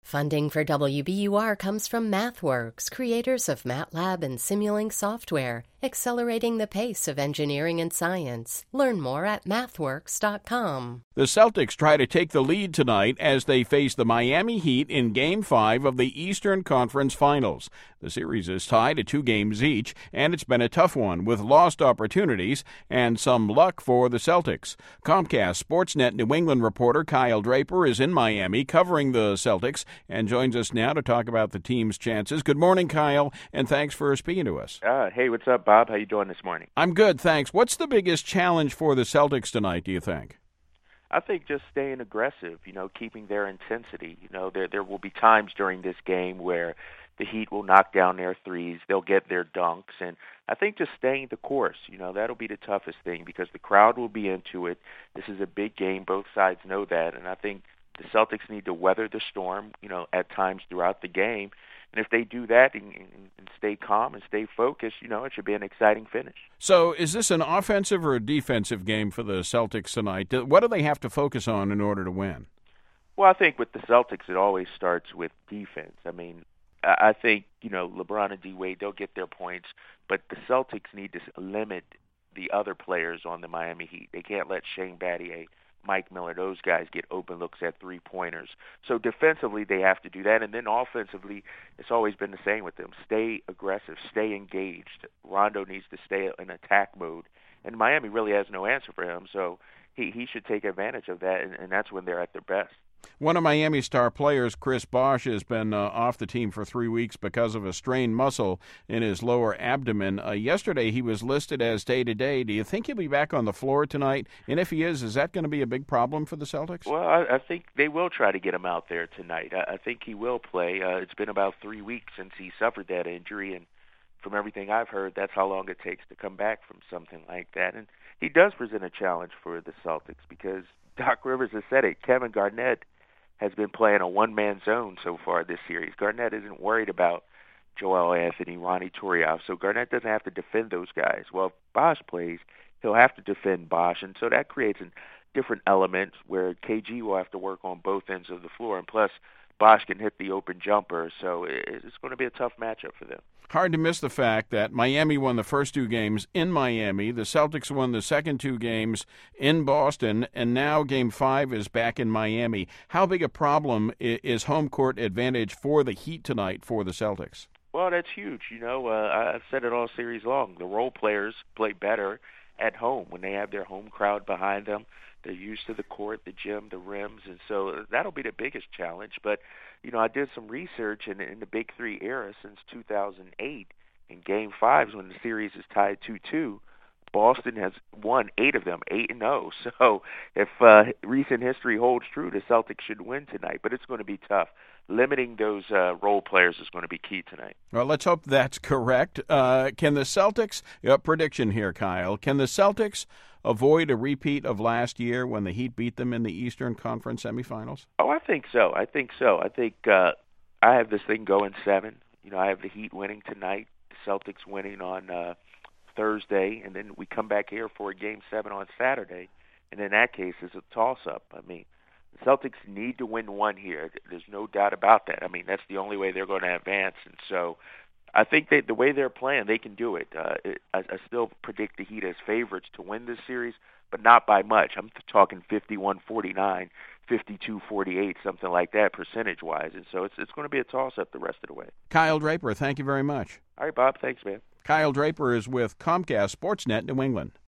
Funding for WBUR comes from MathWorks, creators of MATLAB and Simulink software, accelerating the pace of engineering and science. Learn more at mathworks.com. The Celtics try to take the lead tonight as they face the Miami Heat in Game 5 of the Eastern Conference Finals. The series is tied at 2 games each, and it's been a tough one with lost opportunities and some luck for the Celtics. Comcast Sportsnet New England reporter Kyle Draper is in Miami covering the Celtics and joins us now to talk about the team's chances. Good morning, Kyle, and thanks for speaking to us. Hey, what's up, Bob? How you doing this morning? I'm good, thanks. What's the biggest challenge for the Celtics tonight, do you think? I think just staying aggressive, keeping their intensity. There will be times during this game where the Heat will knock down their threes, they'll get their dunks, and I think just staying the course, that'll be the toughest thing because the crowd will be into it. This is a big game, both sides know that, and I think the Celtics need to weather the storm, at times throughout the game. And if they do that and stay calm and stay focused, it should be an exciting finish. So is this an offensive or a defensive game for the Celtics tonight? What do they have to focus on in order to win? Well, I think with the Celtics, it always starts with defense. I think, LeBron and D-Wade, they'll get their points, but the Celtics need to limit the other players on the Miami Heat. They can't let Shane Battier, Mike Miller, those guys get open looks at three-pointers. So defensively, they have to do that. And then offensively, it's always been the same with them. Stay aggressive, stay engaged. Rondo needs to stay in attack mode. And Miami really has no answer for him, so he should take advantage of that, and that's when they're at their best. One of Miami's star players, Chris Bosh, has been off the team for 3 weeks because of a strained muscle in his lower abdomen. Yesterday, he was listed as day-to-day. Do you think he'll be back on the floor tonight? And if he is that going to be a big problem for the Celtics? Well, I think they will try to get him out there tonight. I think he will play. It's been about 3 weeks since he suffered that injury, and from everything I've heard, that's how long it takes to come back from something like that. And he does present a challenge for the Celtics because Doc Rivers has said it. Kevin Garnett has been playing a one-man zone so far this series. Garnett isn't worried about Joel Anthony, Ronny Turiaf, so Garnett doesn't have to defend those guys. Well, if Bosh plays, he'll have to defend Bosh, and so that creates a different element where KG will have to work on both ends of the floor, and plus Bosh can hit the open jumper, so it's going to be a tough matchup for them. Hard to miss the fact that Miami won the first 2 games in Miami. The Celtics won the second 2 games in Boston, and now Game 5 is back in Miami. How big a problem is home court advantage for the Heat tonight for the Celtics? Well, that's huge. I've said it all series long. The role players play better at home when they have their home crowd behind them. They're used to the court, the gym, the rims, and so that'll be the biggest challenge. But, I did some research in the Big Three era since 2008. In Game 5s, when the series is tied 2-2, Boston has won 8 of them, 8-0. So if recent history holds true, the Celtics should win tonight. But it's going to be tough. Limiting those role players is going to be key tonight. Well, let's hope that's correct. Can the Celtics, prediction here, Kyle, can the Celtics avoid a repeat of last year when the Heat beat them in the Eastern Conference semifinals? Oh, I think so. I think I have this thing going 7. I have the Heat winning tonight, the Celtics winning on Thursday, and then we come back here for a Game 7 on Saturday, and in that case, it's a toss-up. The Celtics need to win one here. There's no doubt about that. That's the only way they're going to advance, and so I think the way they're playing, they can do it. I still predict the Heat as favorites to win this series, but not by much. I'm talking 51-49, 52-48, something like that percentage-wise. And so it's going to be a toss-up the rest of the way. Kyle Draper, thank you very much. All right, Bob. Thanks, man. Kyle Draper is with Comcast Sportsnet New England.